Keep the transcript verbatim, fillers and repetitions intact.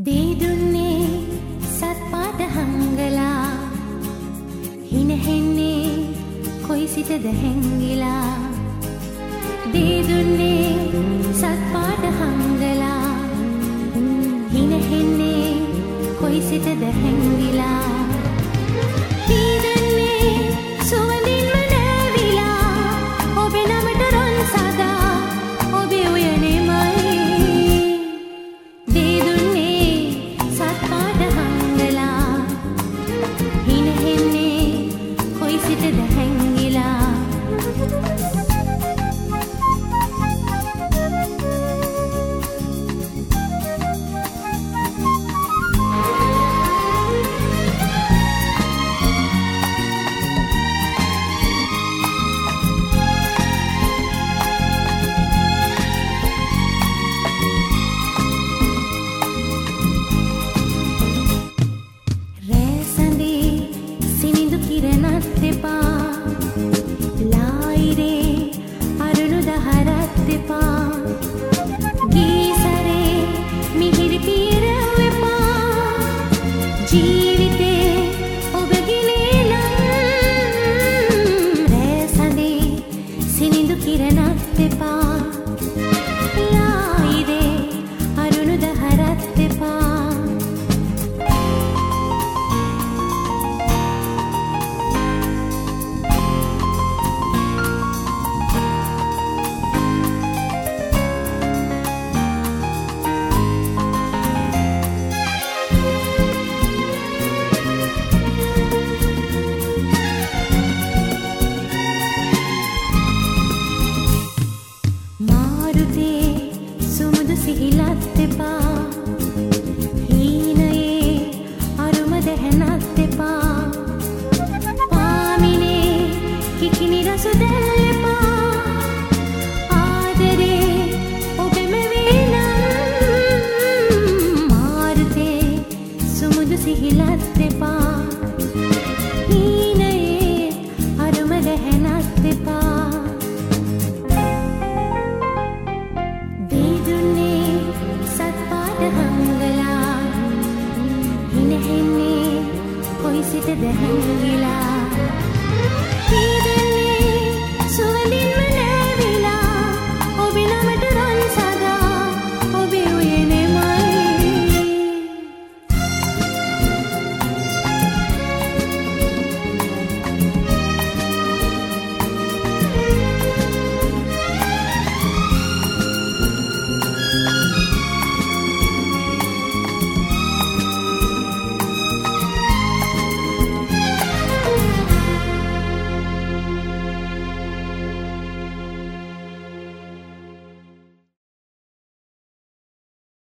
දේදුන්නේ සත් පාට හංගලා හිනහෙන්නේ කොයි සිටද හැංගිලා දේදුන්නේ සත් පාට හංගලා හිනහෙන්නේ කොයි සිටද හැංගිලා දේදුන්නේ සුවඳින්ම නැවිලා ඔබේ නමට රොන් සදා ඔබේ උයනේමයි දේදුන්නේ සත් පාට හංගලා හිනහෙන්නේ කොයි සිටද හැංගිලා ජීවිතේ ඔබගේ නේනම් රෑ සඳේ සිනිඳු කිරණත් එපා ලායිරේ අරුණු දහරත් එපා සිහිලත් එපා හීනයේ අරුම දැහැනත් එපා පාමිනේ කිකිනි රස දැල් එපා ආදරේ ඔබෙම වේනම් මාරුතේ සුමුදු සිහිලත් එපා හීනයේ අරුම දැහැනත් එපා හිනහෙන්නේ කොයි සිටද හැංගිලා